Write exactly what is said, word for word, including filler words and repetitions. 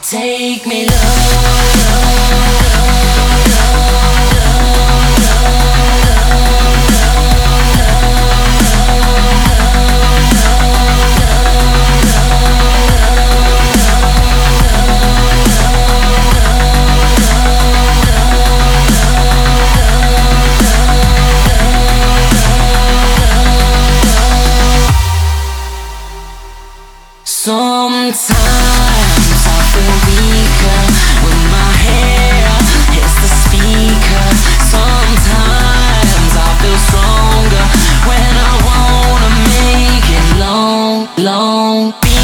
Take me low, low, sometimes I feel weaker when my hair hits the speaker. Sometimes I feel stronger when I wanna make it long, long.